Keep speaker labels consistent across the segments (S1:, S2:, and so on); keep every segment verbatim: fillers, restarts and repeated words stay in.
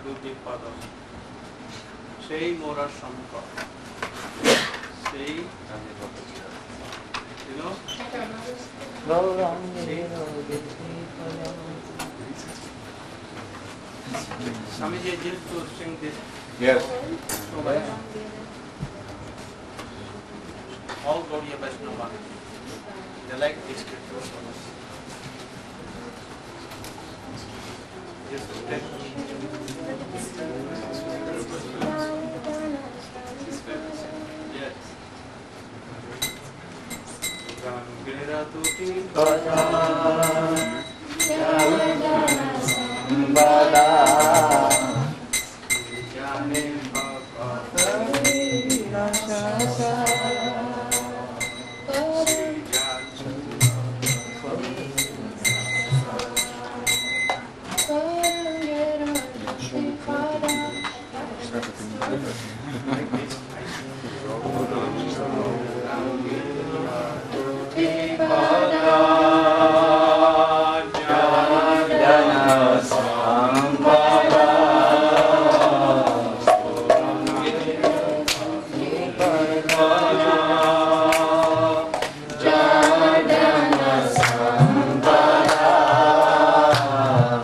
S1: দুটি পদ সেই মোরা সম্পদ সেই you know Swamiji used to sing this.
S2: Yes.
S1: So much. All Gaudiya Vaishnava, they like this scripture so much. Yes, yes. Gangira tuti pada Bada Jane Baba Rasa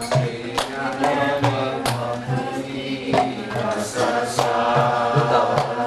S3: Betul.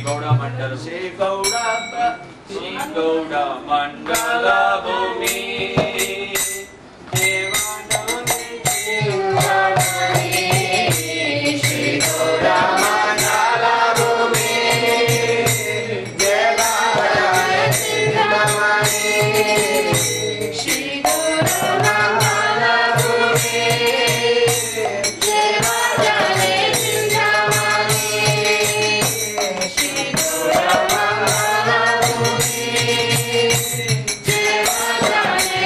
S1: Gauda Mandala
S2: Shri Gauda Shri Gauda Mandala Bhumi Devanani Chindamani Shri Gauda Mandala Bhumi Devanani Chindamani Shri Gauda Mandala Bhumi Devanani Chindamani Shri Gauda Mandala Bhumi Devanani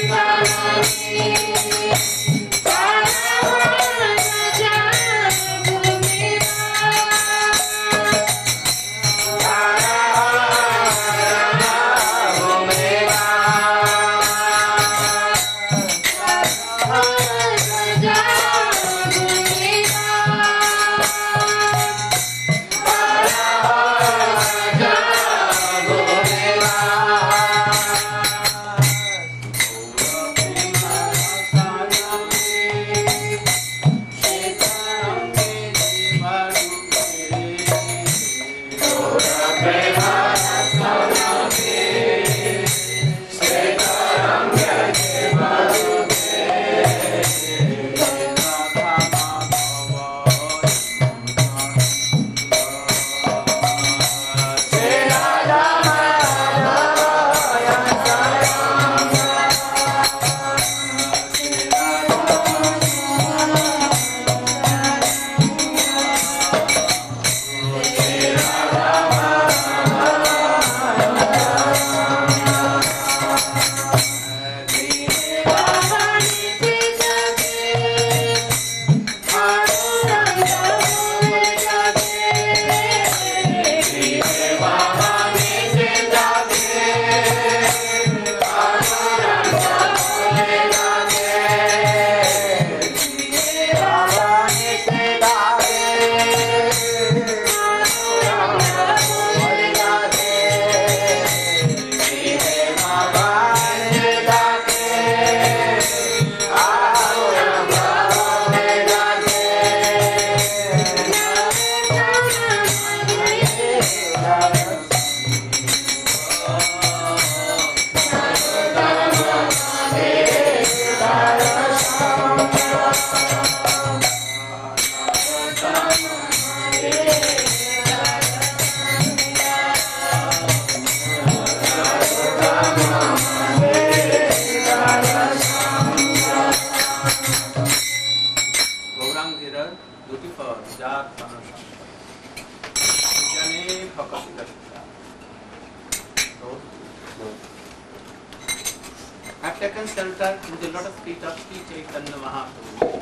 S1: I've taken shelter in the lotus feet of Sri Chaitanya Mahaprabhu.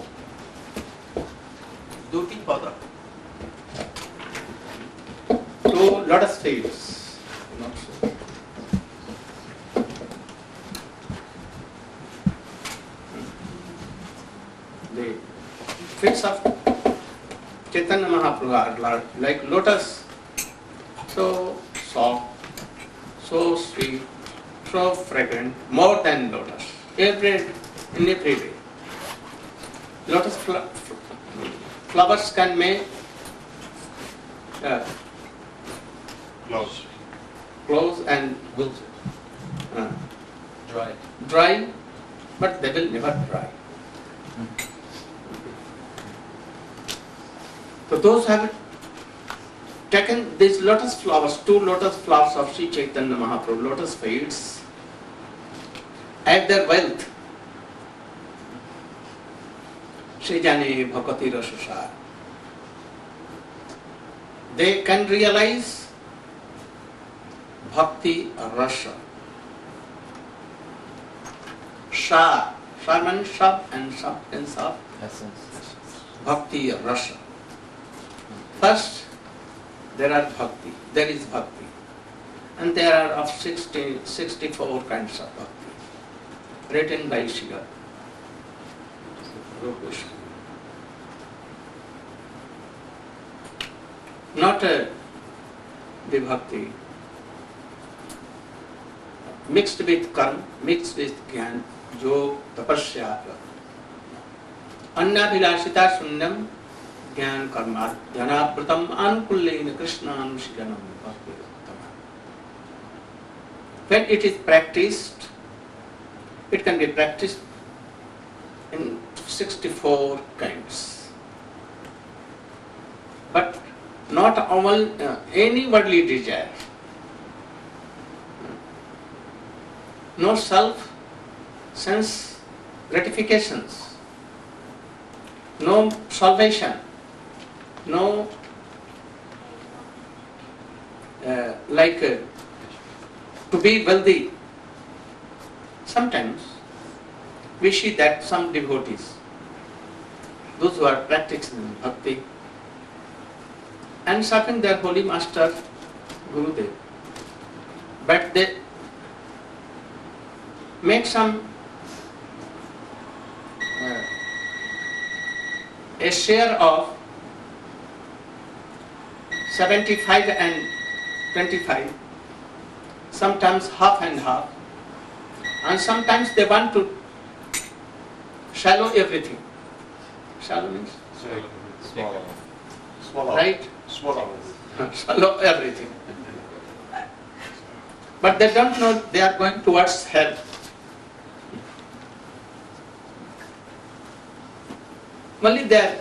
S1: Duty Pada. Two lotus feet. Not so. The feet of Chaitanya Mahaprabhu are like lotus, so soft, so sweet, so fragrant, more than lotus. Every in every way. Lotus fl flowers can make uh,
S3: Close.
S1: close and
S3: Wilted.
S1: uh,
S3: Dry.
S1: dry, but they will never dry. So those have taken these lotus flowers, two lotus flowers of Sri Chaitanya Mahaprabhu, lotus feet, at their wealth. Shri Jane Bhakati Rasasar. They can realize Bhakti Rasa. Sha, Sha means Shab and substance of
S3: Essence.
S1: Bhakti Rasa. First, there are Bhakti, there is Bhakti. And there are of sixty, sixty-four kinds of Bhakti, written by Shiva. Not a the Bhakti mixed with karma, mixed with jnana, yog, tapasya. Annabhilasita sunyam Jnana karma jnanapratam anukullena krishnanushilanam bhakti-uttama. When it is practiced, it can be practiced in sixty-four kinds. But not all, uh, any worldly desire. No self sense gratifications, no salvation, no uh, like uh, to be wealthy. Sometimes we see that some devotees, those who are practicing bhakti and serving their holy master Gurudev, but they make some uh, a share of seventy-five and twenty-five, sometimes half and half, and sometimes they want to swallow everything. Swallow means?
S3: Swallow.
S4: Swallow.
S1: Right?
S4: Swallow.
S1: Swallow everything. But they don't know they are going towards hell. Only their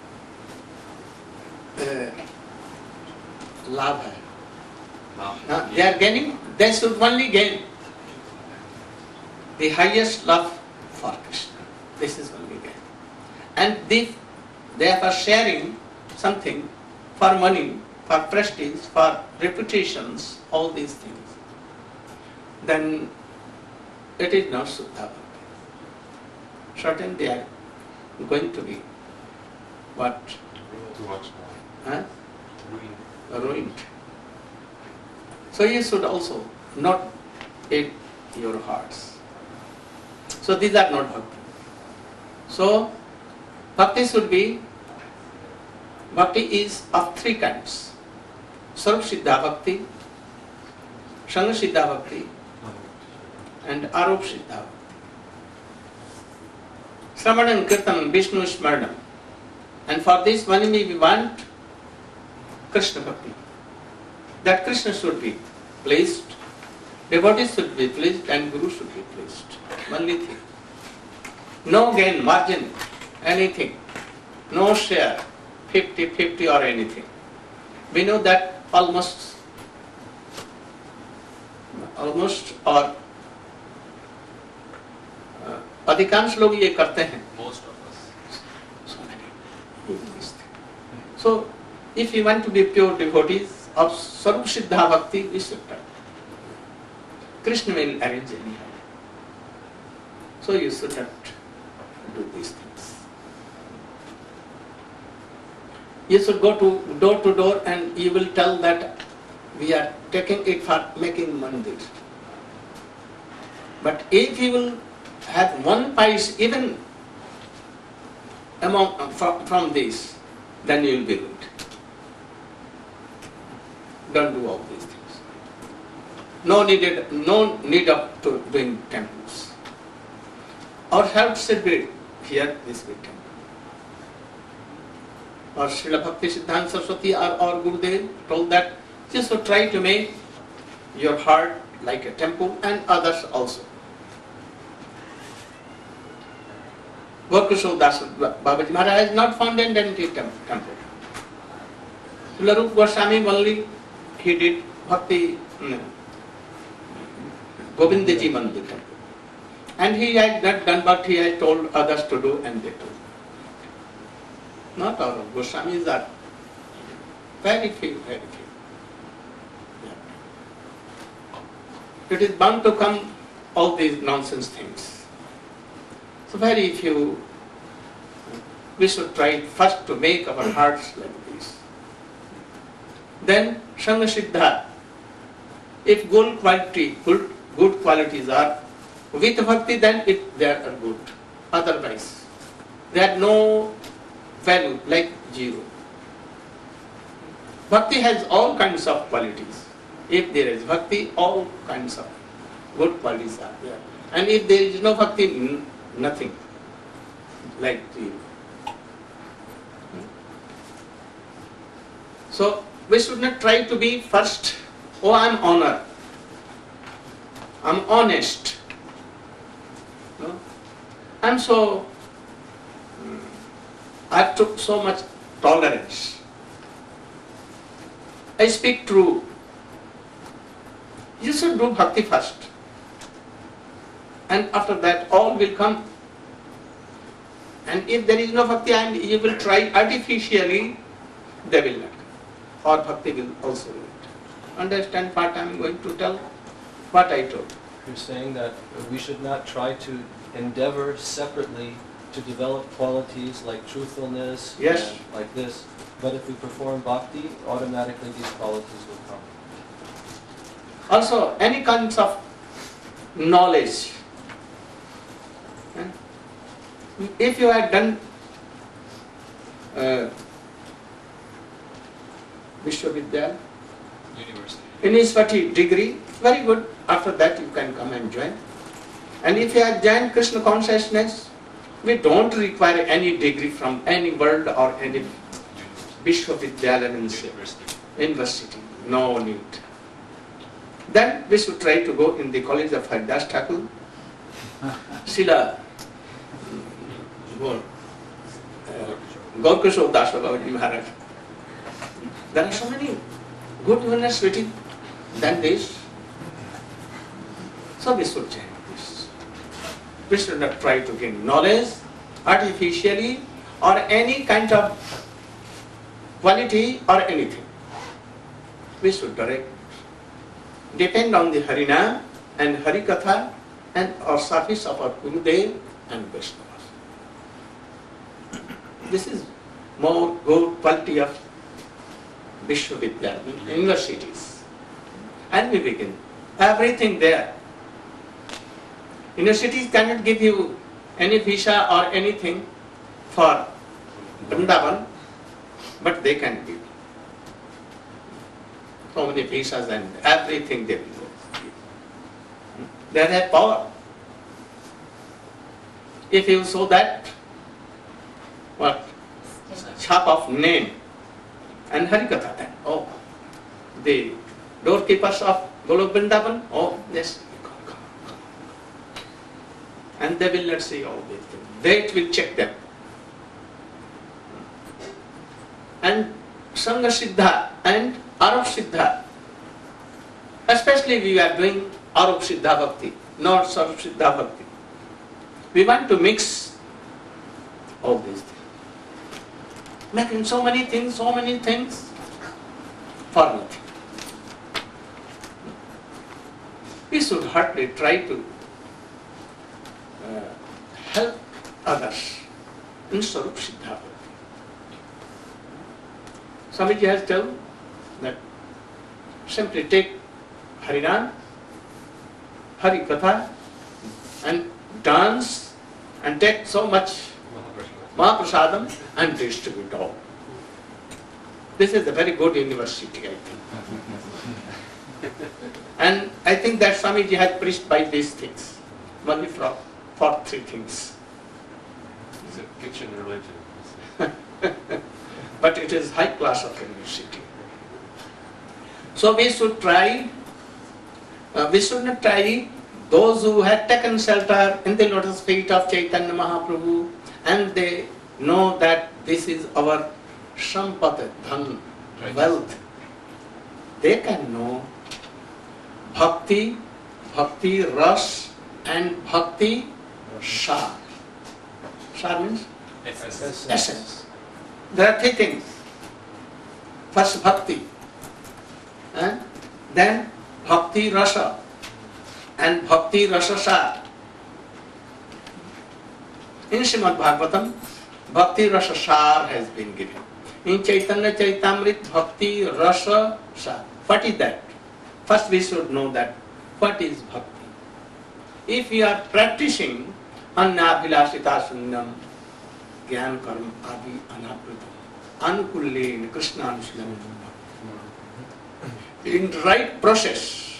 S1: uh, love hai. Uh, they are gaining, they should only gain the highest love for Krishna. This is only gain. And if they are sharing something for money, for prestige, for reputations, all these things, then it is not Suddha Bhakti. Certainly they are going to be what?
S3: Too much more.
S1: Huh?
S3: Ruin.
S1: Ruined. So you should also not in your hearts. So these are not bhakti. So bhakti should be, bhakti is of three kinds. Sarv Siddha Bhakti, Sangha Siddha Bhakti, and Arup Siddha Bhakti. Sravanam, Kirtanam, Vishnu Smaranam. And for this one we want Krishna Bhakti. That Krishna should be pleased, devotees should be pleased, and Guru should be pleased. Only thing. No gain, margin, anything. No share, fifty fifty or anything. We know that almost, almost or uh, अधिकांश लोग ये करते हैं.
S3: Most of us.
S1: So many. So if you want to be pure devotees of Sarv Siddha Bhakti, we should try. Krishna will arrange anyhow. So you should not do these things. You should go to door to door and you will tell that we are taking it for making mandir. But if you will have one pice even among from, from this, then you will be good. Don't do all these things. No needed, no need of to doing temples. Our health should be here, this big temple. Or Srila Bhakti Siddhanta Saraswati or, or Gurudev told that you should try to make your heart like a temple, and others also. Gokul Das Babaji Maharaj has not founded any temple. Srila Goswami only he did Bhakti no, Govindaji Mandir temple. And he had not done what he had told others to do, and they told. Not all of Goswamis are very few, very few. Yeah. It is bound to come all these nonsense things. So very few. We should try first to make our hearts like this. Then Sangha Siddha. If good quality, good, good qualities are with bhakti, then it, they are good. Otherwise, they have no value, like zero. Bhakti has all kinds of qualities. If there is bhakti, all kinds of good qualities are there. And if there is no bhakti, nothing, like zero. So we should not try to be first, oh, I'm honor, I'm honest, no? I'm so, I took so much tolerance, I speak true. You should do bhakti first, and after that all will come. And if there is no bhakti and you will try artificially, they will not come, or bhakti will also not. Understand what I am going to tell? What I told.
S4: You're saying that we should not try to endeavor separately to develop qualities like truthfulness,
S1: Yes.
S4: and like this, but if we perform bhakti, automatically these qualities will come.
S1: Also, any kinds of knowledge. eh? If you had done uh, Vishwavidyalaya,
S3: University.
S1: University degree, very good. After that you can come and join. And if you have joined Krishna consciousness, we don't require any degree from any world or any Vishwavidyalaya means
S3: University.
S1: university. No need. Then we should try to go in the college of Haridas Thakur, Srila Gaurkishore Das Babaji Maharaj. There are so many good universities than this. So we should change this. We should not try to gain knowledge artificially or any kind of quality or anything. We should direct depend on the Harinam and Harikatha and our service of our Gurudev and Vaishnavas. This is more good quality of Vishwavidyalaya, universities. And we begin. Everything there. Universities cannot give you any visa or anything for Vrindavan, but they can give. So many visas and everything they will give. They have power. If you show that, what? Chap of name and Harikatha, then, oh, the doorkeepers of Golok Vrindavan, oh, yes, come, come, come. And they will not say all these things. They will check them. And Sangha Siddha and Arup Siddha, especially we are doing Arup Siddha Bhakti, not Sarup Siddha Bhakti. We want to mix all these things. Making so many things, so many things for nothing. We should hardly try to uh, help others in Sarup Siddha Bhakti. Swamiji has told that simply take Harinam, Harikatha and dance and take so much Mahaprasadam and distribute all. This is a very good university, I think. And I think that Swamiji has preached by these things, only for, for three things.
S3: It's a kitchen religion.
S1: But it is high class of university. So we should try, uh, we should not try those who had taken shelter in the lotus feet of Chaitanya Mahaprabhu and they know that this is our Sampat, Dhan, wealth. They can know Bhakti, Bhakti Ras and Bhakti Sar. Sar means
S3: Essence.
S1: essence. There are three things. First Bhakti, and then Bhakti Rasa and Bhakti Rasa Sar. In Srimad Bhagavatam, Bhakti Rasa Sar has been given. In Chaitanya Chaitamrit, Bhakti Rasa Sar. What is that? First we should know that what is Bhakti. If we are practicing Annabhilasita Sunyam, Gyan Karma Adi Anapritam, Anukulleen Krishna Anushlam, in right process,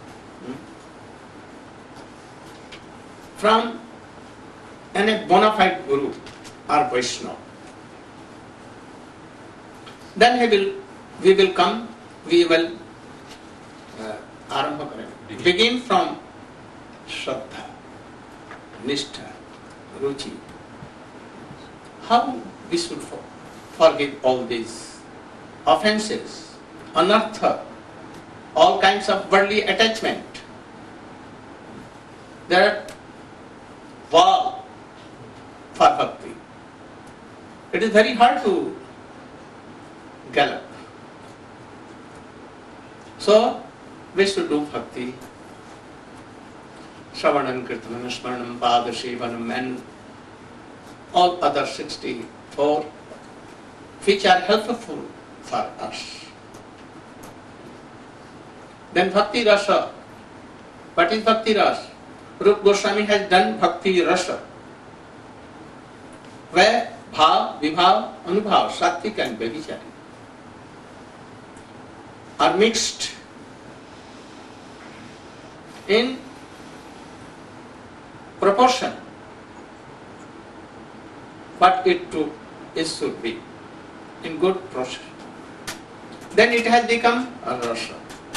S1: from any bona fide Guru or Vaishnava, then he will we will come, we will uh, arambha karenge. Begin from Shraddha, Nishtha, Ruchi. How we should for- forgive all these offenses, anartha, all kinds of worldly attachment. There are wall for bhakti. It is very hard to gallop. So, we should do bhakti. Shravanam, Kirtanam, Smaranam, Padashivanam, and all other sixty-four, which are helpful for us. Then Bhakti Rasa. What is Bhakti Rasa? Rupa Goswami has done Bhakti Rasa, where Bhav, Vibhav, Anubhav, Sattvic and Vyabhichari are mixed in proportion, but it too it should be in good proportion. Then it has become a rasa.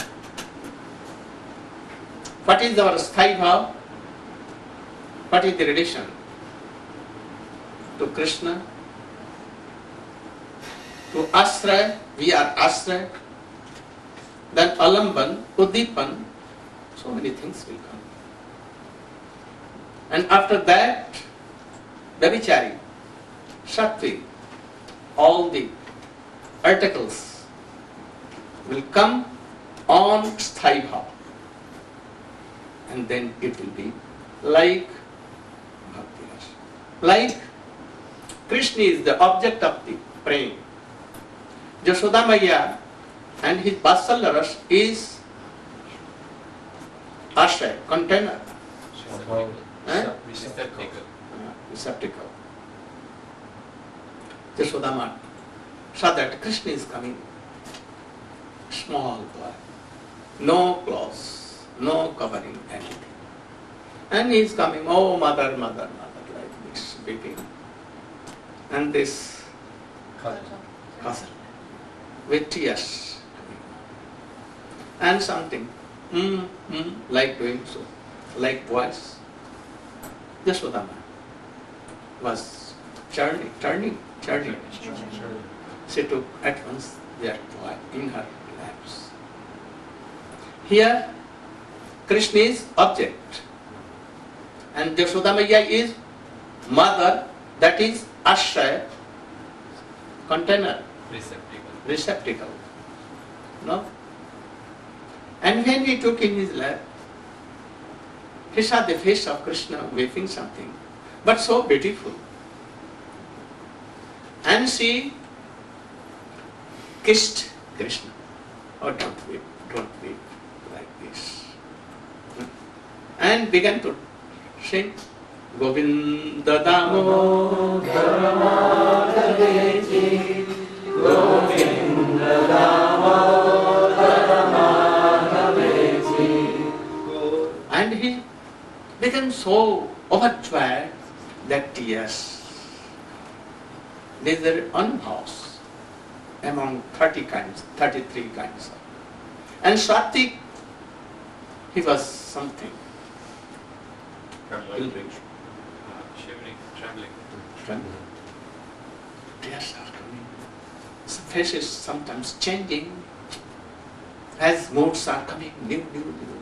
S1: What is our sthai bhav? What is the relation to Krishna? To Ashraya, we are Ashraya. Then Alamban, Udipan, so many things will come. And after that, Vyabhichari, Sattvic, all the articles will come on sthai bhav. And then it will be like Bhakti Rasa. Like Krishna is the object of the praying. Yashoda Maya and his Vatsalya Rasa is ashraya, container, eh?
S3: Receptacle.
S1: Uh, receptacle. Yashoda Maya saw that Krishna is coming, small boy, no clothes, no covering anything. And he is coming, oh mother, mother, mother, like this, weeping. And this cousin with tears coming. And something, mm, mm, like doing so, like voice. Yashodama was churning, turning, churning. She took at once their boy in her laps. Here, Krishna is object and Yashoda Maya is mother, that is ashraya, container,
S3: Receptacle.
S1: receptacle. No? And when he took in his lap, he saw the face of Krishna weeping something, but so beautiful. And she kissed Krishna. Oh, don't weep, don't weep like this. And began to sing Govinda Damodara Madhaveji, Govinda Damodara Madhaveji. And he became so overjoyed that tears, these are unhoused among thirty kinds, thirty-three kinds. And Sattvic, he was something.
S3: Trembling. Shivering, trembling.
S1: Trembling. Tears are coming. His face is sometimes changing as moods are coming new, new, new.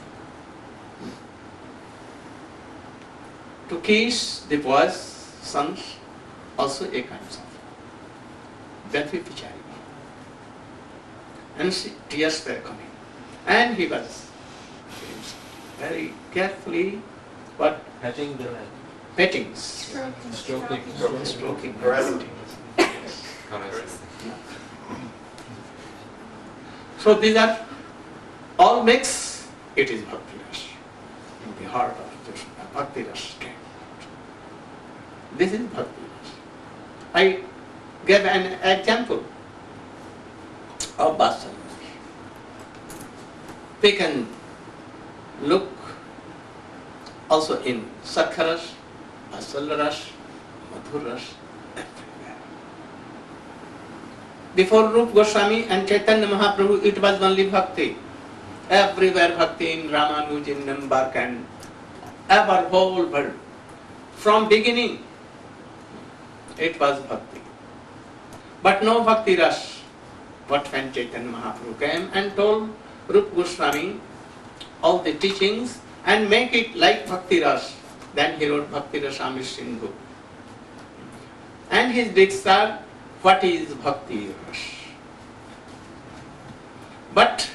S1: To kiss the boys, sons, also a kind of Vyabhichari. And she, tears were coming. And he was very carefully, what?
S4: Petting the head.
S1: Petting,
S2: Stroking.
S4: Stroking.
S1: stroking,
S5: Caressing.
S3: Caress.
S1: So these are all mix, it is Bhakti Rasa. In the heart of Krishna, Bhakti Rasa came. This is Bhakti Rasa. I gave an example of Vatsalya. We can look also in Sakharas, Vatsalya Rasa, Madhur Rasa, everywhere. Before Rupa Goswami and Chaitanya Mahaprabhu, it was only bhakti. Everywhere bhakti in Ramanuj, in Nambark and ever whole world. From beginning, it was bhakti. But no bhakti ras. But when Chaitanya Mahaprabhu came and told Rupa Goswami all the teachings and make it like bhakti ras, then he wrote Bhakti Rasamrita Sindhu. And his dicts are, what is bhakti ras? But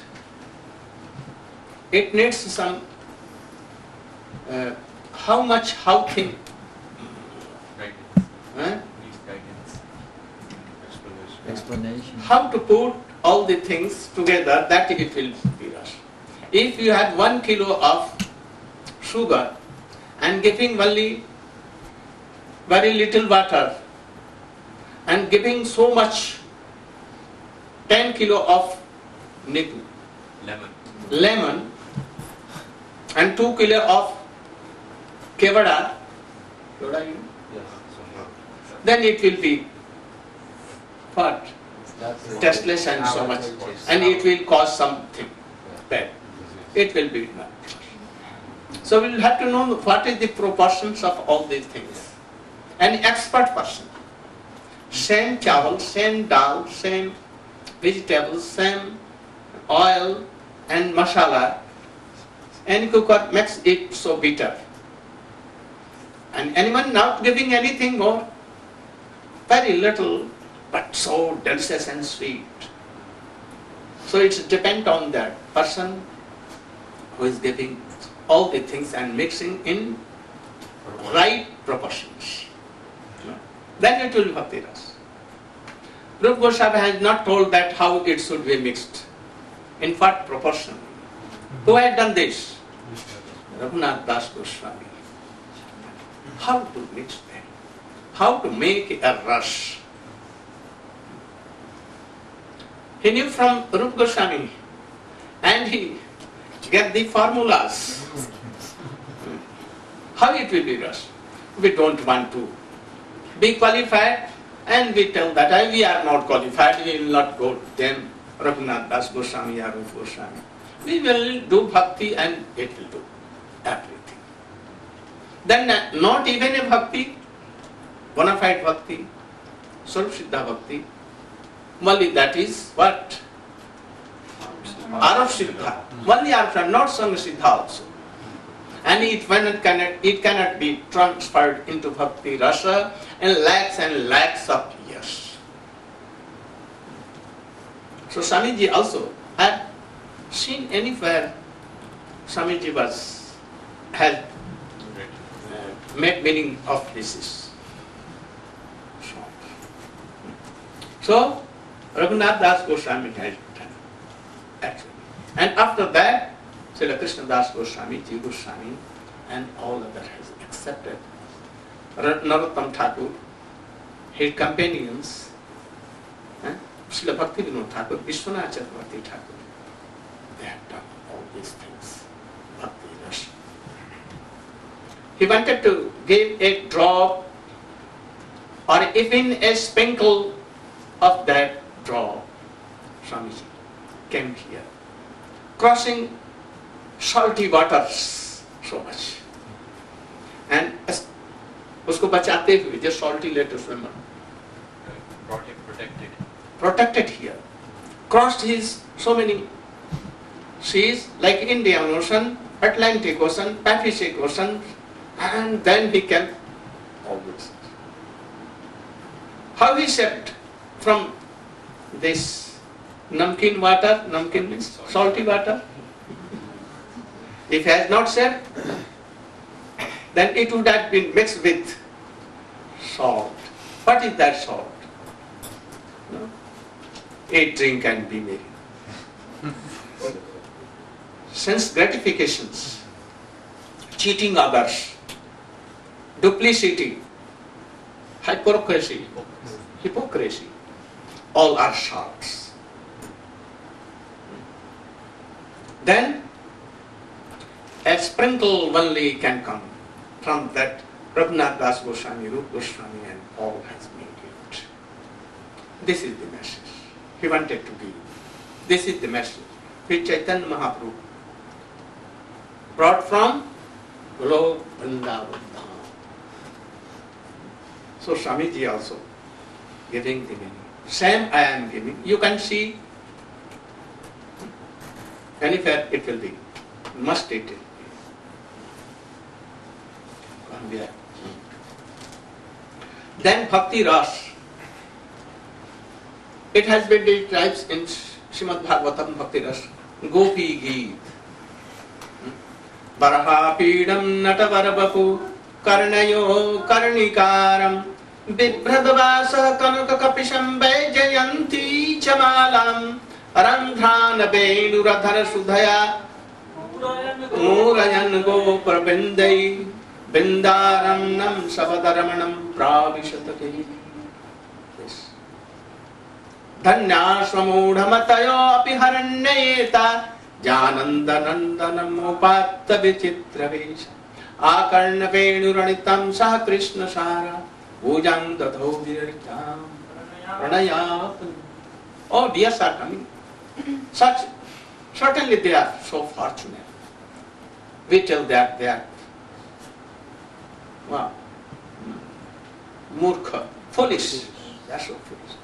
S1: it needs some, uh, how much, how thin,
S3: Guidance.
S1: huh?
S3: Needs guidance. Explanation.
S5: Explanation.
S1: How to put all the things together that it will be ras. If you have one kilo of sugar and giving only very little water and giving so much ten kilo of nibu,
S3: Lemon.
S1: lemon and two kilo of kevada, kevada you know,
S4: Yes.
S1: then it will be what?
S4: That's the-
S1: Tasteless and so much, and it will cause something bad. It will be not. So we will have to know what is the proportions of all these things. An expert person, same chawal, same dal, same vegetables, same oil and masala, and cooker makes it so bitter. And anyone not giving anything more, very little, but so delicious and sweet. So it depends on that person who is giving all the things and mixing in right proportions. Then it will be bhakti ras. Rupa Goswami has not told that how it should be mixed, in what proportion. Who has done this? Raghunath Das Goswami. How to mix them? How to make a rush? He knew from Rupa Goswami, and he get the formulas. How it will be rushed? We don't want to be qualified, and we tell that "I- we are not qualified, we will not go to them, Raghunath Das Goswami or Rupa Goswami. We will do bhakti and it will do everything. Then uh, not even a bhakti, bona fide bhakti, Swarup Siddha bhakti, only that is what? Arav Siddha. Only Arav, not Sangha Siddha also. And it, when it, cannot, it cannot be transferred into Bhakti Rasa in lakhs and lakhs of years. So Swamiji also had seen anywhere Swamiji was, had uh, made meaning of this is. So Raghunath Das Goswami has done actually. And after that, Srila Krishna Das Goswami, Ji Goswami, and all others has accepted. Narottam Thakur, his companions, eh? Srila Bhakti Vinod Thakur, Vishwanath Chakravarti Thakur, they have done all these things. Bhakti Rasa. He wanted to give a drop or even a sprinkle of that drop. Swamiji came here, crossing salty waters so much, and उसको बचाते हुए just salty let us swimmer
S3: Brought him protected.
S1: protected here, crossed his so many seas like Indian Ocean, Atlantic Ocean, Pacific Ocean, and then he came all this. How he stepped from this namkeen water, namkeen means salty water. If he has not said, then it would have been mixed with salt. What is that salt? No? A drink and be merry. Sense gratifications, cheating others, duplicity, hypocrisy, hypocrisy, all are salts. Then a sprinkle only can come from that Raghunath Das Goswami, Rupa Goswami and all has made it. This is the message. he wanted to give. This is the message which Chaitanya Mahaprabhu brought from Golok Vrindavan Dham. So Swamiji also giving the meaning. Same I am giving. You can see anywhere it will be. Must it be. Then Bhakti Ras. It has been described in Srimad Bhagavatam Bhakti Ras. Gopi Geet. Baraha Pidam Natavarabapu Karnayo Karnikaram Vibhradvasa Kanaka Kapisham Vajayanti Chamalam Arandhrana Venuradhara Sudhaya Murayan Goparbindai Bindaranam Savadaramanam Pravishatake. Yes. Dhanyasvamudhamatayo apiharanyeta Janandanandanam upatta vichitravesha Akarna venuranitam saha Krishna sara Ujang dadho viraritam pranayapam. Oh, dears are coming. Such, certainly they are so fortunate. We tell that they are wow, murkha, foolish. They are so foolish.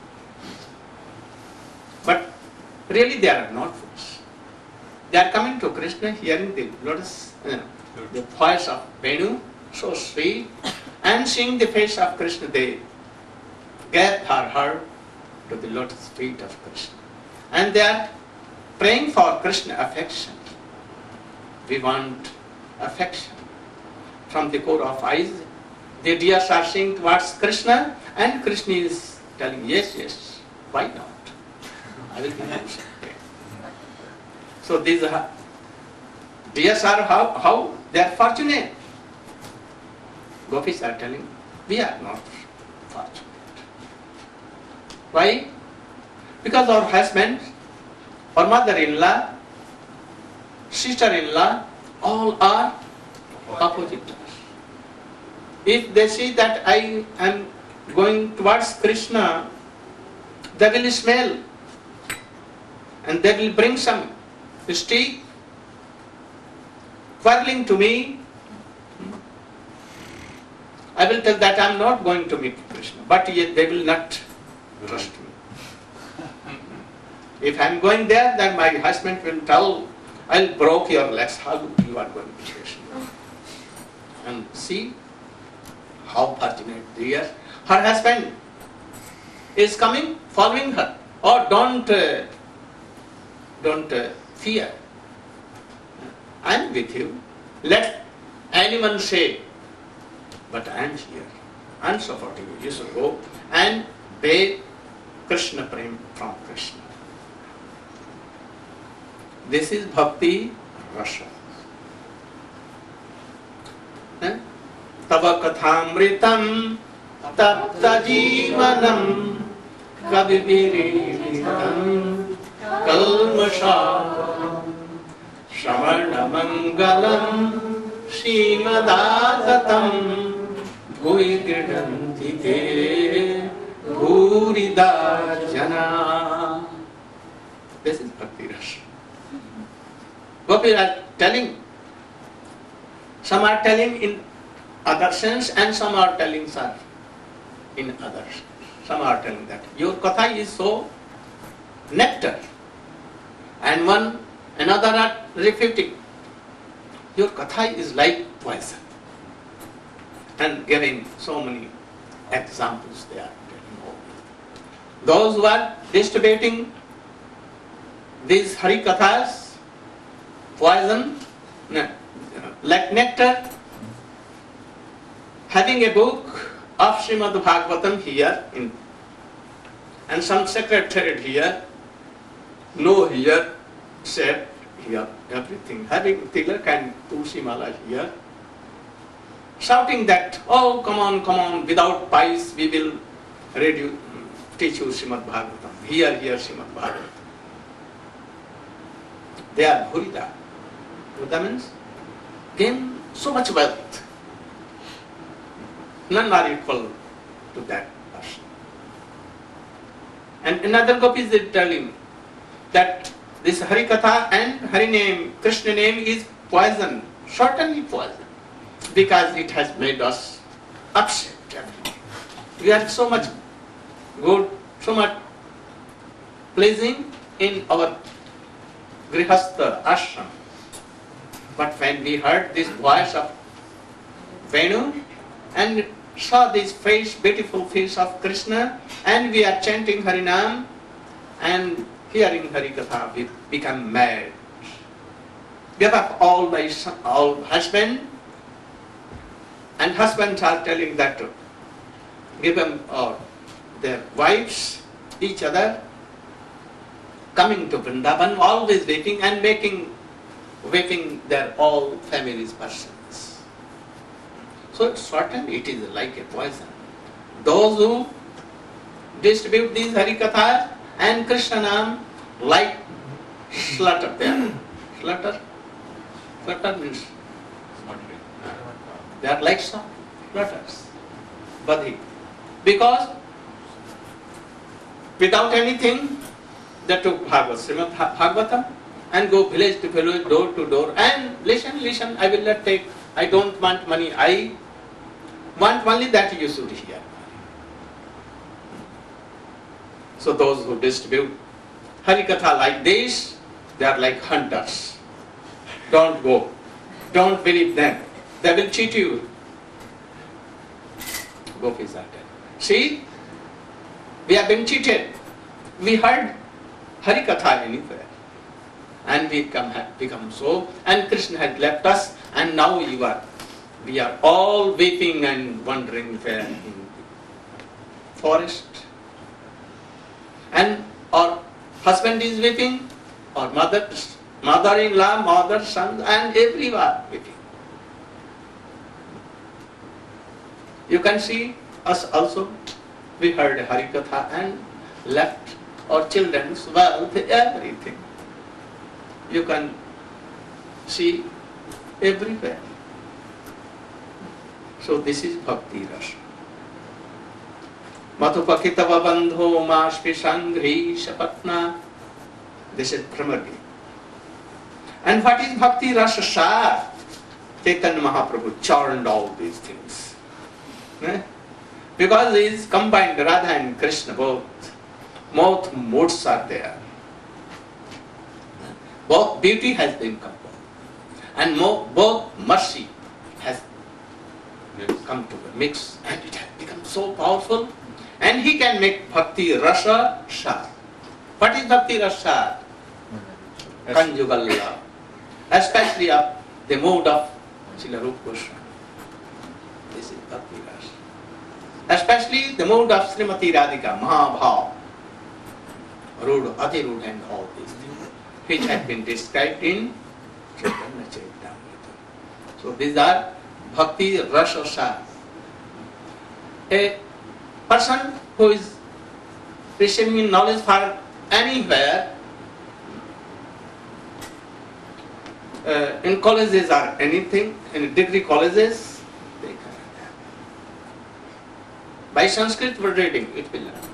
S1: But really they are not foolish. They are coming to Krishna, hearing the lotus, uh, the voice of Venu, so sweet, and seeing the face of Krishna, they get her heart to the lotus feet of Krishna. And they are praying for Krishna affection. We want affection. From the core of eyes, the dears are seeing towards Krishna, and Krishna is telling, yes, yes, why not? I will give you something. So these are, dears are how, how they are fortunate. Gopis are telling, we are not fortunate. Why? Because our husband, our mother-in-law, sister-in-law, all are opposite to us. If they see that I am going towards Krishna, they will smell and they will bring some stick quarreling to me. I will tell that I am not going to meet Krishna, but yet they will not trust me. If I am going there, then my husband will tell, I will break your legs, how you are going to Krishna. And see how fortunate they are. Her husband is coming, following her. Oh, don't, uh, don't uh, fear. I am with you. Let anyone say, but I am here. I am supporting you. You should go and beg Krishna Prem from Krishna. This is Bhakti Rasa. Tava kathamritam tapta jivanam kaviviritam kalmasha shravana mangalam shimadasatam bhui gridanti te bhurida jana. This is Bhakti Rasa. Gopis are telling, some are telling in other sense and some are telling sir in other sense. Some are telling that your katha is so nectar, and one another are refuting. Your katha is like poison, and giving so many examples they are telling. Those who are distributing these Hari Kathas, poison, no, like nectar, having a book of Srimad Bhagavatam here, in, and some secretariat here, no here, set here, everything, having tilak and tulsi mala here, shouting that, oh, come on, come on, without pies we will read you, teach you Srimad Bhagavatam. Here, here, Srimad Bhagavatam. They are Bhurida. Bhurida means gain so much wealth. None are equal to that person. And another gopis they tell him that this Hari Katha and Hari name, Krishna name is poison, certainly poison, because it has made us upset. We are so much good, so much pleasing in our grihastha ashram. But when we heard this voice of Venu and saw this face, beautiful face of Krishna, and we are chanting Harinam and hearing Harikatha, we become mad. Give up all my son, all husband, and husbands are telling that to give them or their wives, each other, coming to Vrindavan, always weeping and making weeping their all families persons. So certainly it is like a poison. Those who distribute these Harikathas and Krishna Nam like slaughter there. Slaughter? Slaughter means
S3: Slaughtering.
S1: they are like slaughters. Badhi. Because without anything, they took Bhagavad, Srimad Bhagavatam, and go village to village, door to door, and listen, listen, I will not take, I don't want money, I want only that you should hear. So those who distribute Harikatha like this, they are like hunters. Don't go. Don't believe them. They will cheat you. Gopis are dead. See, we have been cheated. We heard Harikatha anywhere, and we come, have become so, and Krishna had left us, and now you are, we are all weeping and wondering where in the forest. And our husband is weeping, our mother, mother-in-law, mother, son, and everyone weeping. You can see us also. We heard Harikatha and left our children's wealth, everything. You can see everywhere. So this is Bhakti Rasa. Madhupakitava bandho mashpi sangri shapatna. This is Brahmagi. And what is Bhakti Rasa Sar? Chaitanya Mahaprabhu churned all these things. Eh? Because he is combined, Radha and Krishna both. Both moods are there. Both beauty has been combined. And mo- both mercy has
S3: Yes.
S1: come to the mix, and it has become so powerful. And he can make Bhakti Rasa Sar. What is Bhakti Rasa Sar? Conjugal love. Especially of the mood of Srila Rupa Goswami. This is Bhakti Rasa. Especially the mood of Srimati Radhika, Mahabhav, Ruda, Ati Ruda, and all these things, which have been described in Chaitanya Charitamrita. So these are Bhakti Rasa Sar. A person who is receiving knowledge from anywhere, uh, in colleges or anything, in degree colleges, they can learn. By Sanskrit reading, it will learn.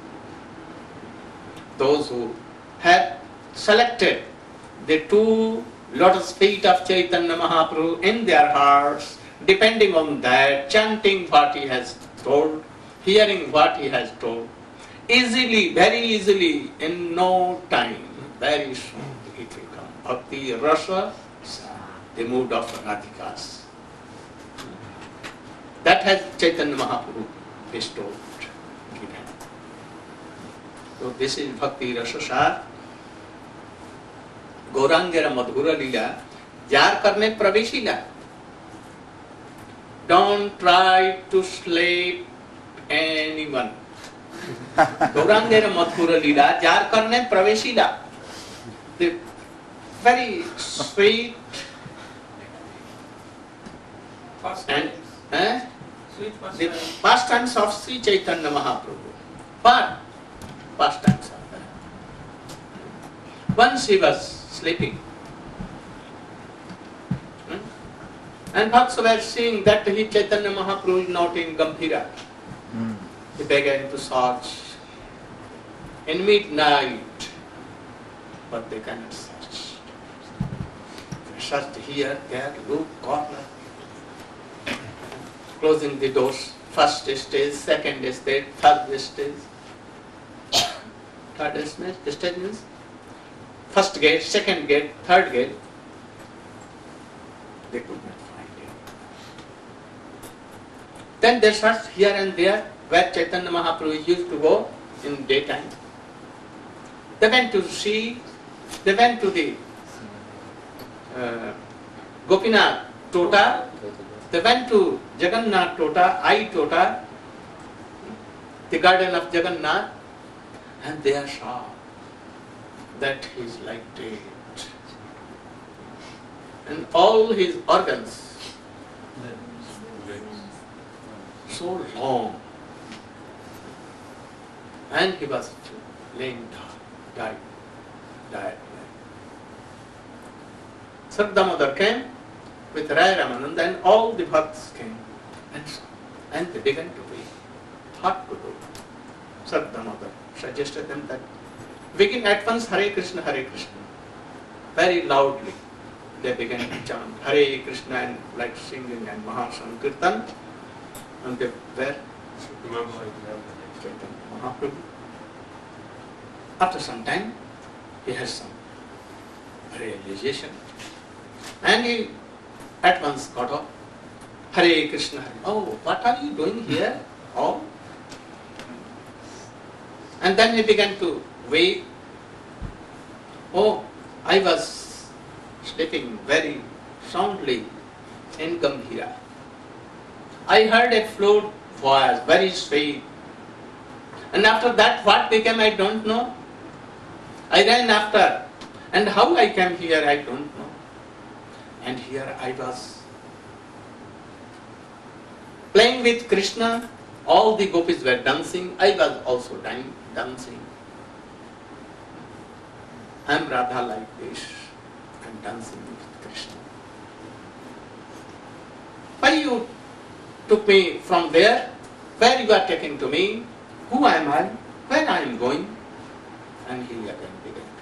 S1: Those who have selected the two lotus feet of Chaitanya Mahaprabhu in their hearts, depending on that, chanting what he has told, hearing what he has told, easily, very easily, in no time, very soon it will come. Bhakti Rasa, the mood of Radhikas. That has Chaitanya Mahaprabhu bestowed, given. So this is Bhakti Rasa Sar. Gaurangera Madhura Lila, jar karne praveshila. Don't try to slay anyone. Gaurangera Madhura Lila, jar karne praveshila. The very sweet and eh, the pastimes of Sri Chaitanya Mahaprabhu. But pastimes are there. Once he was sleeping, hmm? and Bhakts were seeing that he Chaitanya Mahaprabhu is not in Gambhira. He began to search in midnight, but they cannot search. They searched here, there, look, corner, closing the doors. First stage, second stage, third stage. Third stage stage means first gate, second gate, third gate. They could not find it. Then they searched here and there where Chaitanya Mahaprabhu used to go in daytime. They went to see, they went to the uh, Gopinath Tota, they went to Jagannath Tota, I Tota, the garden of Jagannath, and they saw that he is like dead. And all his organs so long. And he was laying down, died, died. Sardamodar came with Rai Ramananda and all the bhakts came and, and they began to be thought to do. Sardamodar suggested them that begin at once Hare Krishna, Hare Krishna. Very loudly they began to chant Hare Krishna and like singing and Mahasankirtan. And they were Chaitanya Mahaprabhu. After some time, he has some realization. And he at once got up. Hare Krishna, Hare. Oh, what are you doing here? Oh. And then he began to wake. Oh, I was sleeping very soundly in Gambhira. I heard a flute voice, very sweet. And after that, what became, I don't know. I ran after. And how I came here, I don't know. And here I was playing with Krishna. All the gopis were dancing. I was also dan- dancing. I am Radha like this. I am dancing with Krishna. Why you took me from there? Where you are taking to me? Who am I? Where I am going? And he again began to.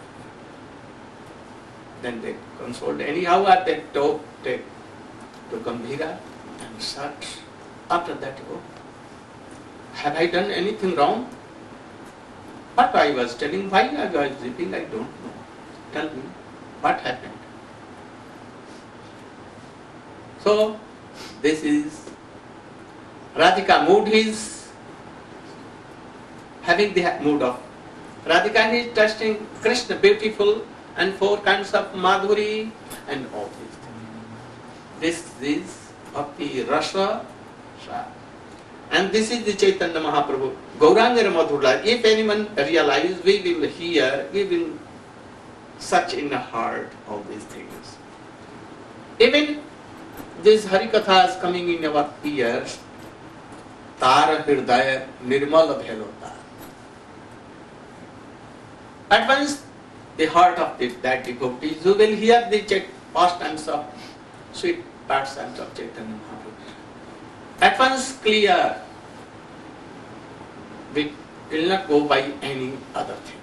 S1: Then they consoled. Anyhow, are they to take to Gambhira and search. After that, oh, have I done anything wrong? What I was telling, why I was sleeping, I don't know. Tell me, what happened? So, this is Radhika mood is having the mood of Radhika is testing Krishna beautiful and four kinds of Madhuri and all these things. This is Bhakti Rasa. And this is the Chaitanya Mahaprabhu. Gauranga Madhura. If anyone realize, we will hear, we will search in the heart all these things. Even this Harikatha is coming in our ears. Tara Hirdaya Nirmala Bhelota. At once, the heart of the, that devotees who will hear the pastimes of sweet pastimes of Chaitanya Mahaprabhu. At once clear, we will not go by any other thing.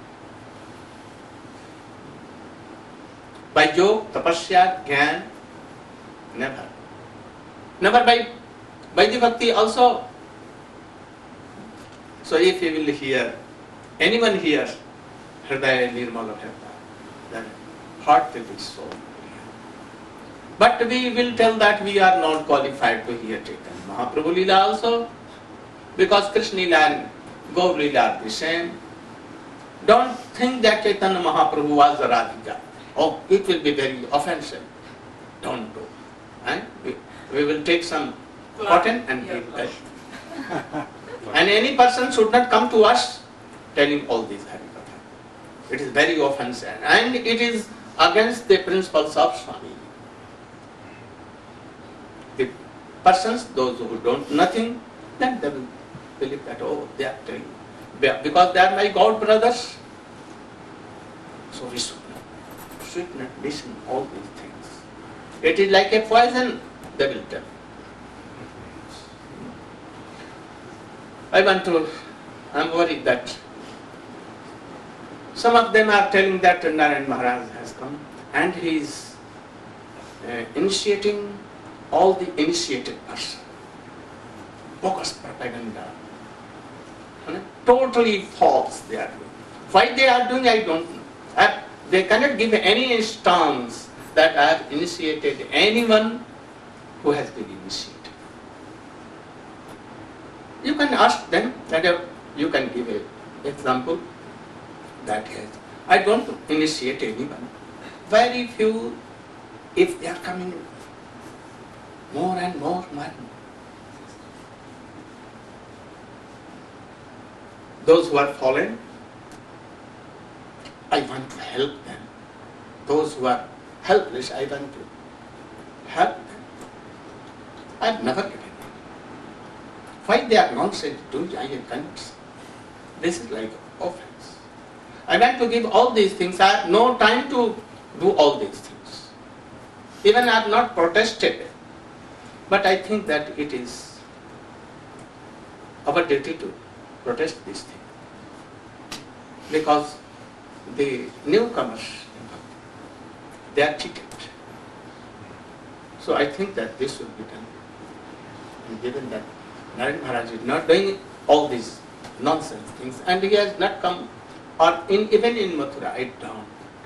S1: By yoga, tapasya, jnana, never. Never by, by the bhakti also. So if you will hear, anyone hears, Hridaya Nirmala Bhakta, then heart will be so clear. But we will tell that we are not qualified to hear Chaitanya Mahaprabhu Leela also, because Krishna Leela and Gaur Leela are the same. Don't think that Chaitanya Mahaprabhu was a Radhika. Oh, it will be very offensive. Don't do. And we, we will take some cotton and give that. And any person should not come to us telling all these Harikatha. It is very offensive. And it is against the principles of Swami. The persons, those who don't nothing, then they will believe that, oh, they are telling. Because they are my God brothers. So we should not, should not listen all these things. It is like a poison, they will tell. I want to, I am worried that Some of them are telling that Narayan Maharaj has come and he is uh, initiating all the initiated person. Bogus propaganda. Totally false they are doing. Why they are doing, I don't know. I, they cannot give any instance that I have initiated anyone who has been initiated. You can ask them, that uh, you can give an example that has, I don't initiate anyone. Very few, if they are coming more and more, more. Those who are fallen, I want to help them. Those who are helpless, I want to help them. I have never given them. Why they are nonsense doing, I cannot say. This is like offense. I want to give all these things. I have no time to do all these things. Even I have not protested. But I think that it is our duty to protest this thing. Because the newcomers, they are cheated. So I think that this should be done. And given that Narayan Maharaj is not doing all these nonsense things, and he has not come, or in, even in Mathura, I don't.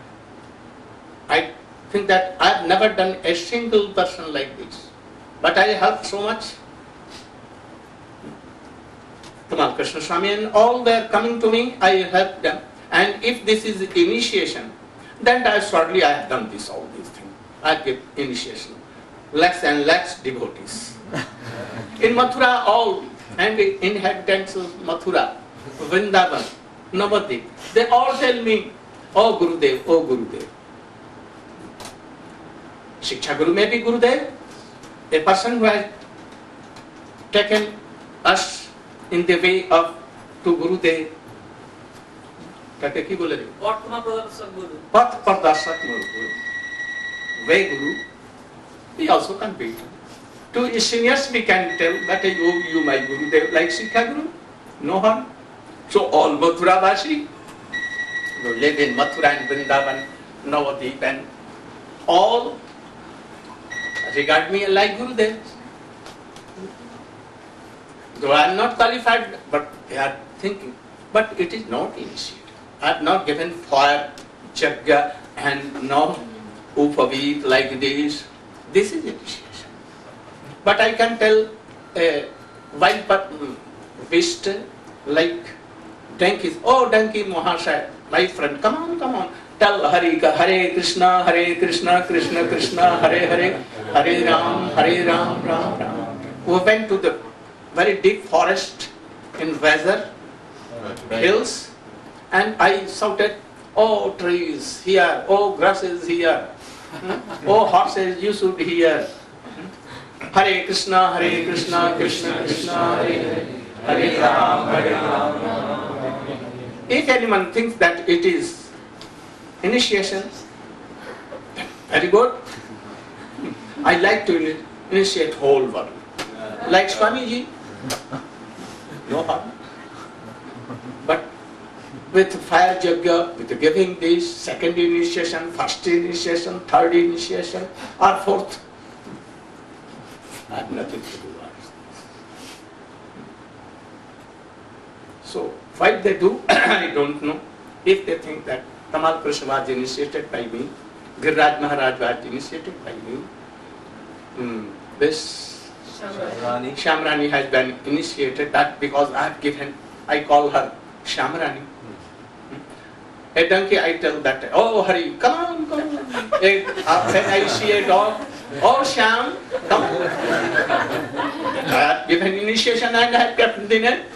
S1: I think that I have never done a single person like this. But I helped so much. Tamal Krishna Swami and all were coming to me, I helped them. And if this is initiation, then I surely I have done this, all these things. I give initiation. Lakhs and lakhs devotees. In Mathura, all, and the inhabitants of Mathura, Vrindavan, Navadip, they all tell me, oh Gurudev, oh Gurudev. Shiksha Guru may be Gurudev. A person who has taken us in the way of to Gurudev. कहते की बोले रे? Path Pradarshak Guru. Way Guru. We also can be. To seniors we can tell that you, you my Gurudev, like Sikha Guru. No harm. So all Mathura Vashi, who live in Mathura and Vrindavan, Navadip, and all regard me like Gurudev. Though I am not qualified, but they are thinking. But it is not initiated. I have not given fire, jagya, and no upavit like this. This is initiation. But I can tell a wild beast like donkeys. Oh, donkey Mahashaya, my friend, come on, come on. Tell Hari, Hare Krishna, Hare Krishna, Krishna Krishna, Hare Hare, Hare Ram, Hare Ram, Ram Ram. We went to the very deep forest in Weather hills, and I shouted, oh trees here, oh grasses here, oh horses you should hear. Hare Krishna, Hare Krishna, Krishna Krishna, Hare Hare, Hare Ram, Hare Ram. If anyone thinks that it is initiation, very good. I like to initiate whole world. Like Swamiji, no harm. But with fire yajna, with giving this second initiation, first initiation, third initiation, or fourth, I have nothing to do with this. So, why they do, I don't know. If they think that Tamal Krishna was initiated by me, Giriraj Maharaj was initiated by me, mm, this
S4: Shamrani.
S1: Shamrani has been initiated, that because I have given, I call her Shamrani. A donkey, I tell that, oh Hari, come on, come on. A, uh, when I see a dog, oh Sham, come on. I have given initiation and I have kept dinner.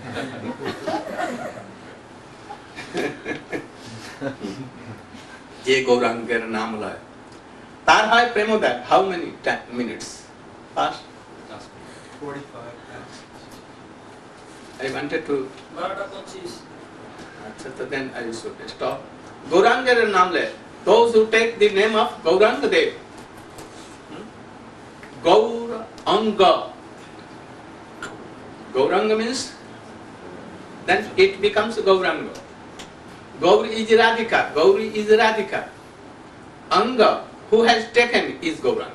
S1: ये गौरांग के नाम लाए तार हाय प्रेमोदय how many minutes past
S4: forty-five.
S1: I wanted to so then I should stop. Gauranga naam le, those who take the name of Gauranga Dev, Gauranga, Gauranga means then it becomes Gauranga. Gauri is Radhika. Gauri is Radhika. Anga, who has taken, is Gauranga.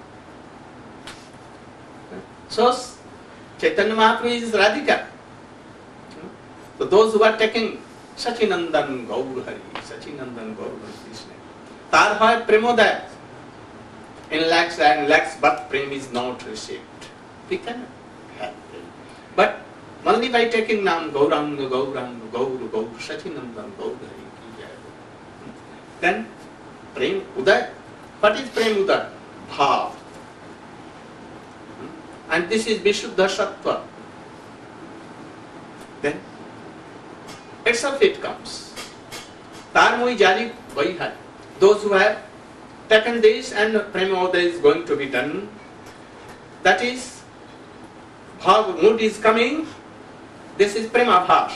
S1: So Chaitanya Mahaprabhu is Radhika. So those who are taking Sachinandan Gaur Hari, Sachinandan Gaur Krishna. Tar hoy Premodaya. In lakhs and lakhs, but Prem is not received. We cannot have Prem. But only by taking Nam Gauranga, Gauranga, Gaur, Gaur, Sachinandan Gaur Hari. Then Prem Uday. What is Prem Uday? Bhav. And this is Vishuddha Sattva. Then itself it comes. Tarmoi Jali Vai Hai. Those who have taken this and Premodaya is going to be done, that is, Bhav mood is coming, this is Prema Bhash.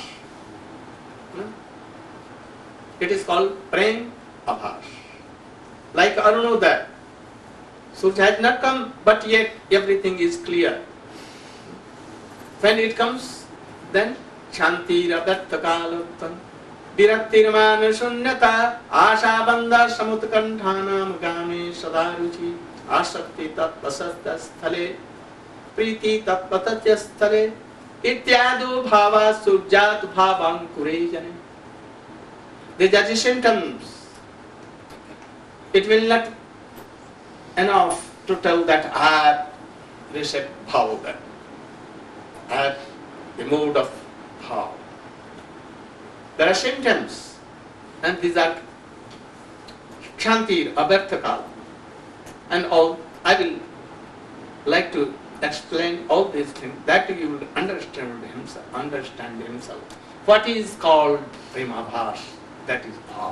S1: It is called Prem Abhash. Like Arunodaya. Surya has not come, but yet everything is clear. When it comes, then Shanti Radartha Kalattam Viraktirmana Shunyata Asha Bandha Samutkanthanam Game Sadaruchi Asakti Tatpasatya Sthale Priti Tatpatya Sthale Ityadu Bhava Surjat Bhavam Kurejane. These are the symptoms. It will not enough to tell that I have received bhava, I have the mood of bhava. There are symptoms, and these are Shanti, Abharthakal, and all. I will like to explain all these things that you will understand himself, understand himself. What is called Premabhash, that is bhava.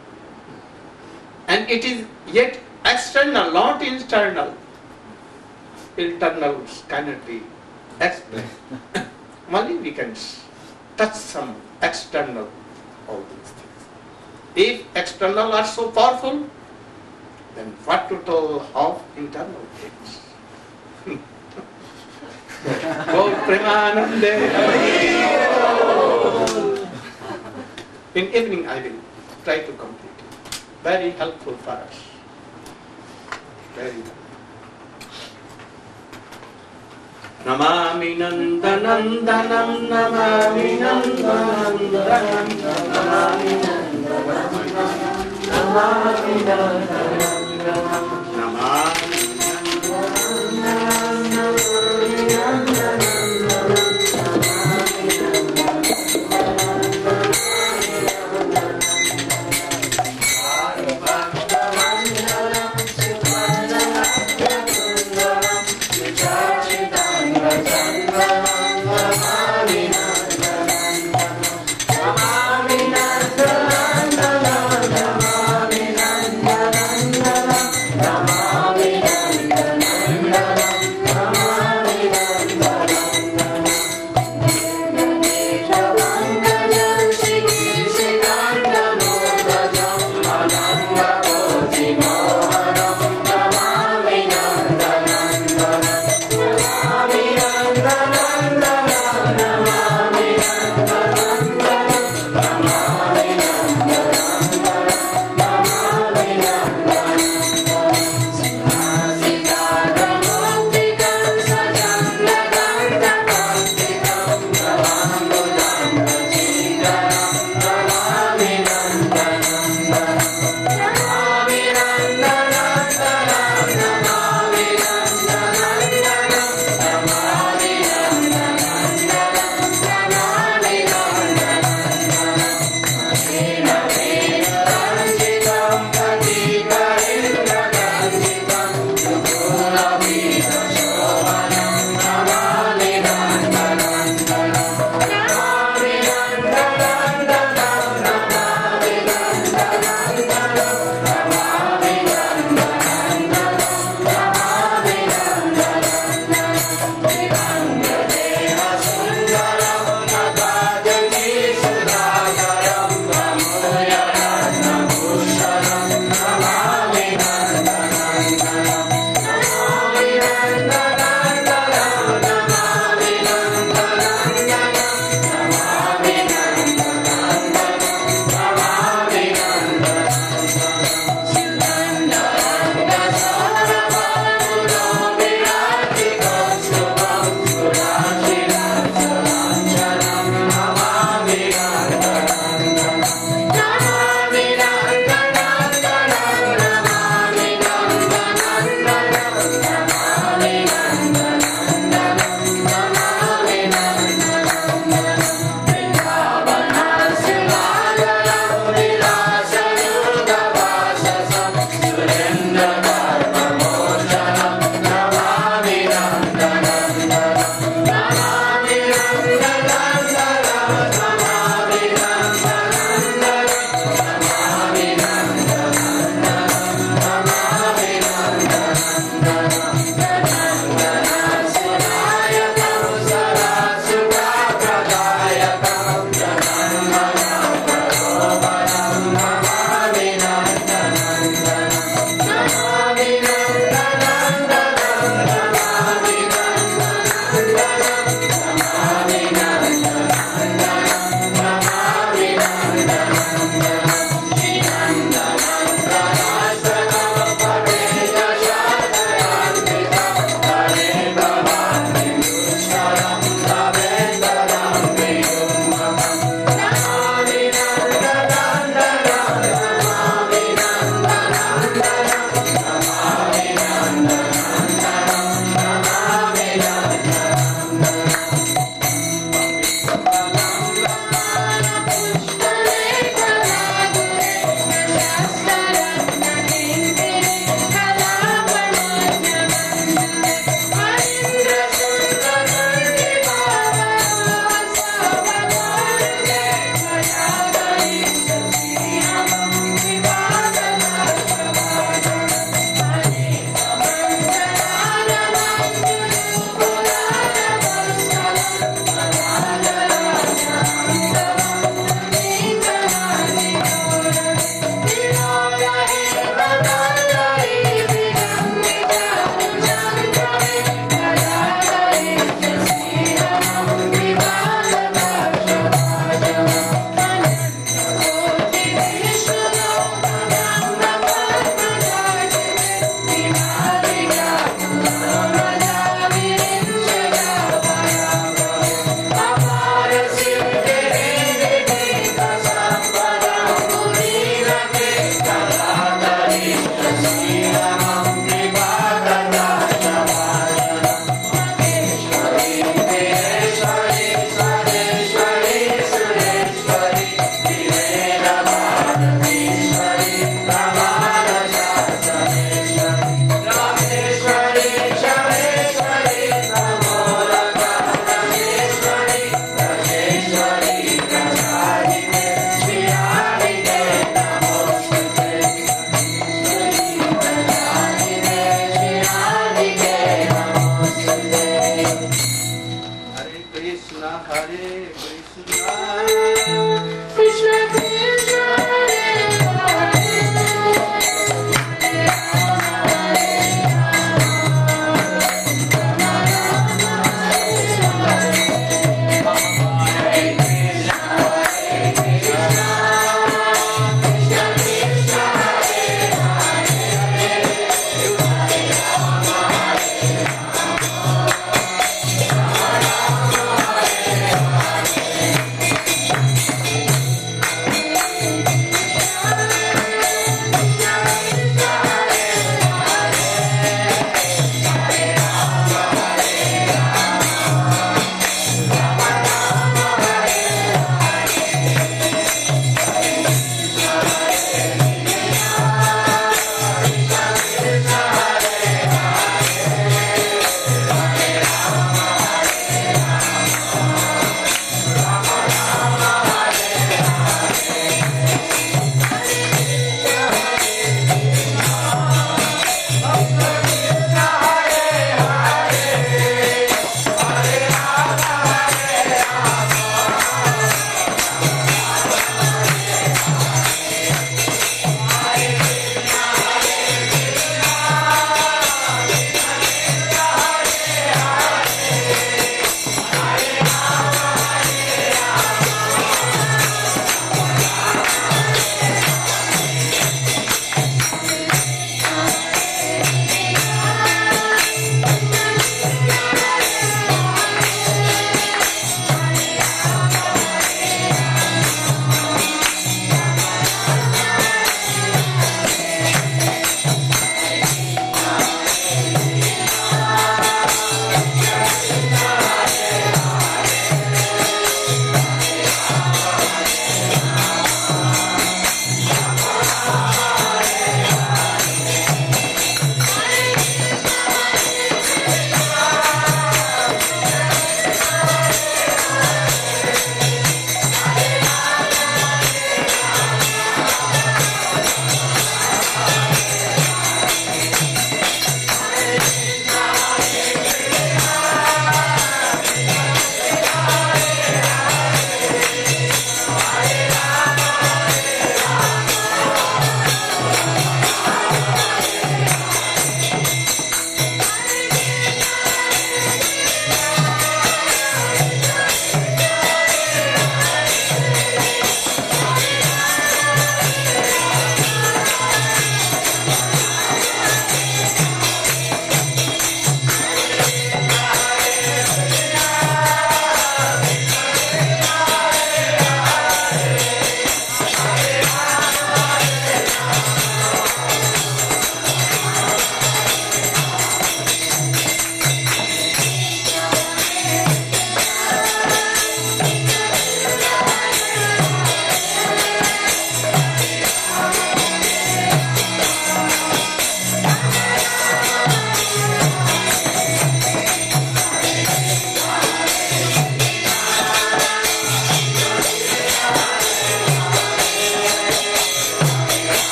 S1: And it is yet external, not internal. Internal cannot be explained. Only we can touch some external, all these things. If external are so powerful, then what to tell of internal things? Gaur Premanande. In evening I will try to complete it. Very helpful for us. Very helpful. Namami Nandanandanam, Namami Nandanandanam, Namami Nandanandanam, Namami Nandanandanam, Namami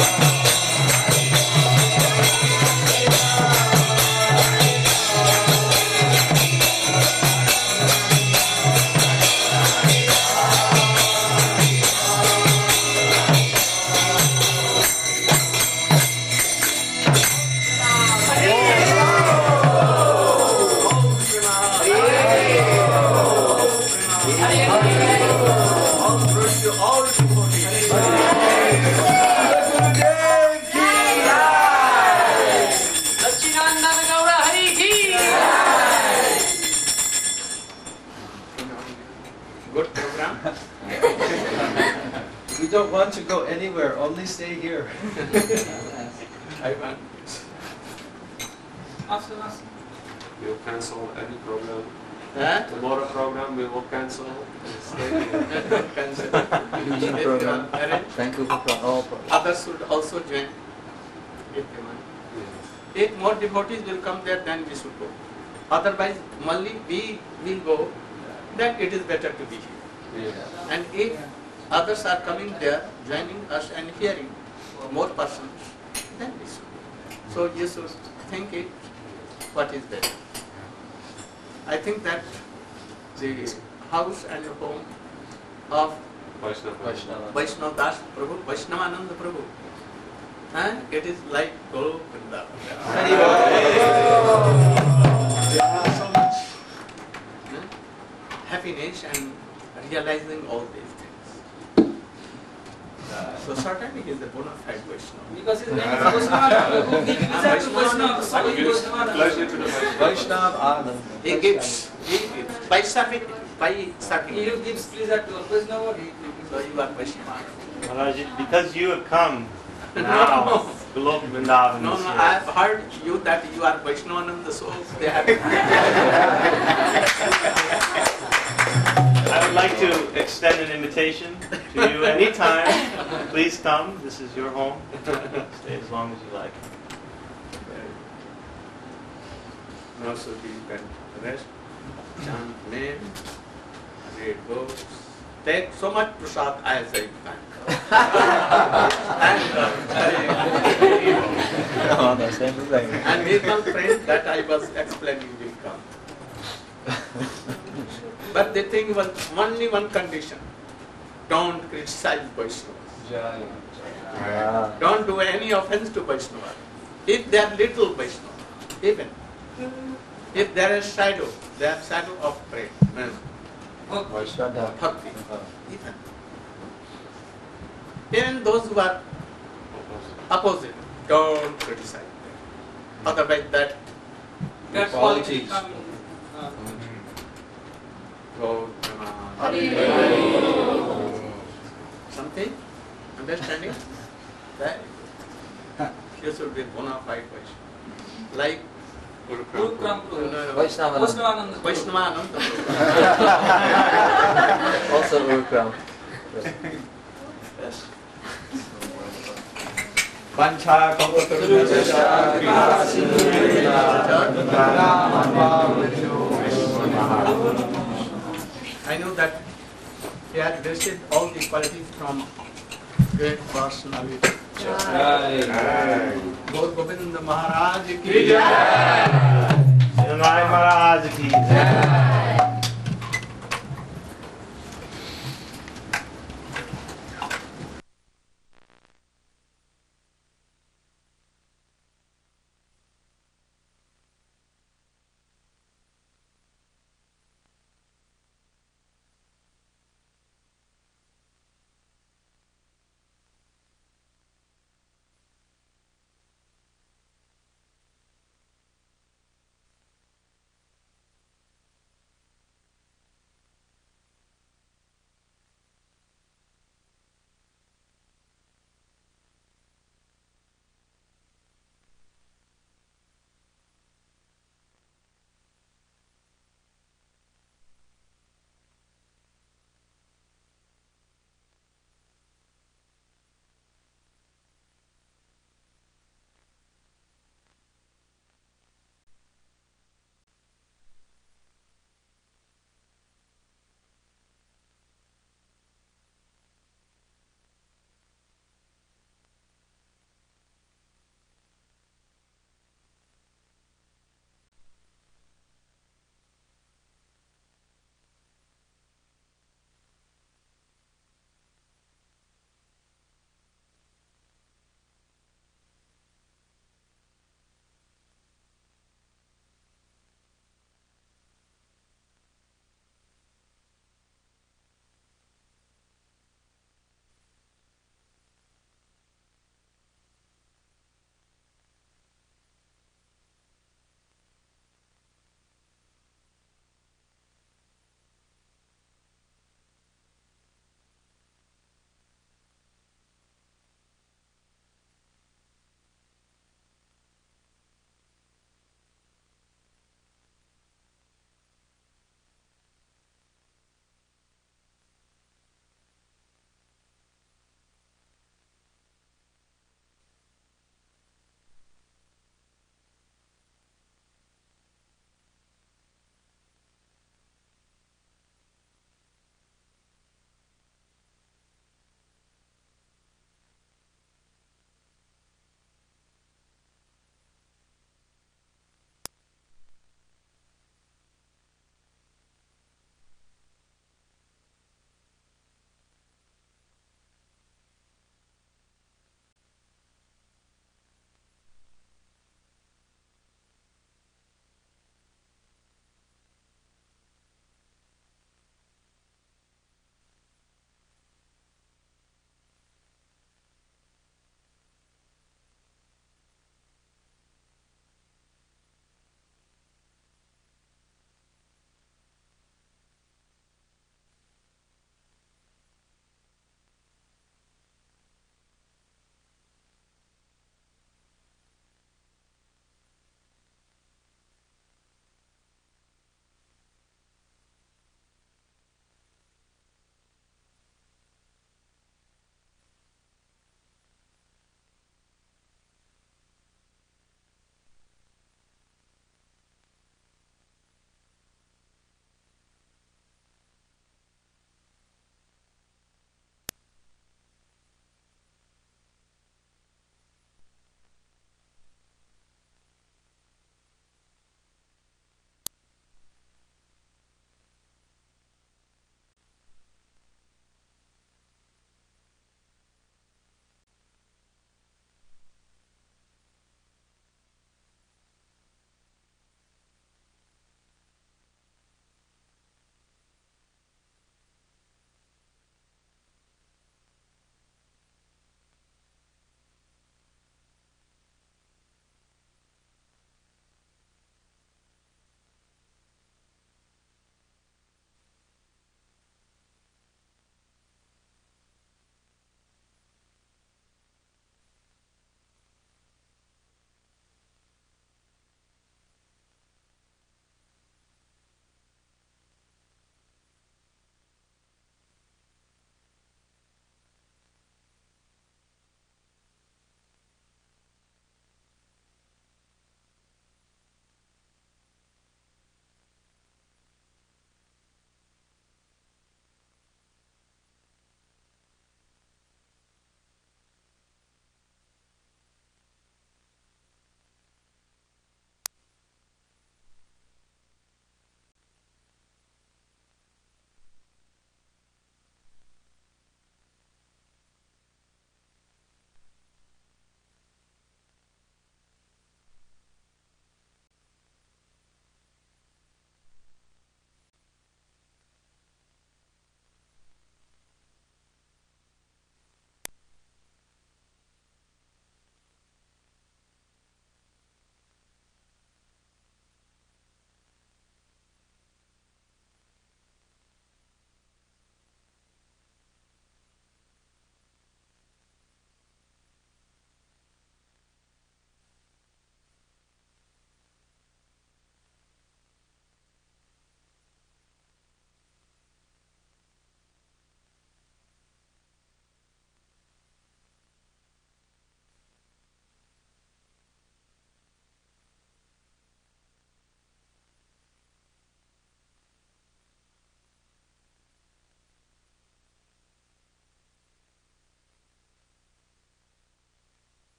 S1: Good program.
S4: We don't want to go anywhere, only stay here.
S1: I want.
S5: We'll cancel any program.
S1: Huh?
S5: Tomorrow program we will cancel. Stay here.
S1: Cancel.
S6: Evening
S1: If
S6: program.
S1: you arrange,
S6: Thank you for pro- all pro-
S1: others should also join. If they want. If more devotees will come there, then we should go. Otherwise, only we will go, then it is better to be here.
S5: Yeah.
S1: And if others are coming there, joining us and hearing more persons, then we should go. So you should think it, what is better. I think that the house and home of
S5: Vaishnava.
S4: Vaishnava.
S1: Vaishnava Das Prabhu, Vaishnavananda Prabhu, and it is like Golu Vrindavan. There is so much eh, happiness and realizing all these things. So certainly he is a bona fide Vaishnava.
S7: Because his name is Vaishnava. Who gives that to Vaishnava? So he
S5: Gives
S7: Vaishnava.
S5: pleasure to the Vaishnava.
S4: Vaishnav Anand.
S1: He gives, he gives, by serving, by
S7: He
S1: serving.
S7: who gives pleasure to Vaishnava, he gives.
S1: So you are Vaishnava.
S8: Maharaj, because you have come
S1: No,
S8: now,
S1: no.
S8: Golok Vrindavan
S1: No,
S8: is
S1: no,
S8: here.
S1: I have heard you that you are Vaishnavananda, so they have.
S8: I would like to extend an invitation to you anytime. Please come. This is your home. Stay as long as you like.
S1: Now, so you can rest, chant name, read books, take so much prasad as I can. and, uh,
S6: Oh, that's the same thing.
S1: and Nirmal friend that I was explaining will come. But the thing was only one condition: don't criticize Vaishnavas.
S4: Jai.
S6: Ah.
S1: Don't do any offense to Vaishnava. If they are little Vaishnava, even if there is shadow, they are shadow of prayer,
S6: Shraddha.
S1: bhakti, even. Even those who are opposite, don't criticize them. Otherwise, that
S7: That quality coming. Uh,
S1: go something, understanding that you should be bona fide Vaishnava. Like
S7: Guru
S5: Guru
S7: Kram
S1: no,
S7: Prabhu.
S1: no, no,
S6: Vaishnavananda.
S7: Vaishnavananda.
S1: Vaishnavananda.
S6: Also Urukram.
S1: Yes.
S6: Pancha
S1: I know that he had received all the qualities from great personality.
S4: Jai.
S1: Gaur Govind Maharaj ki jai.
S8: Nai Maharaj ki jai.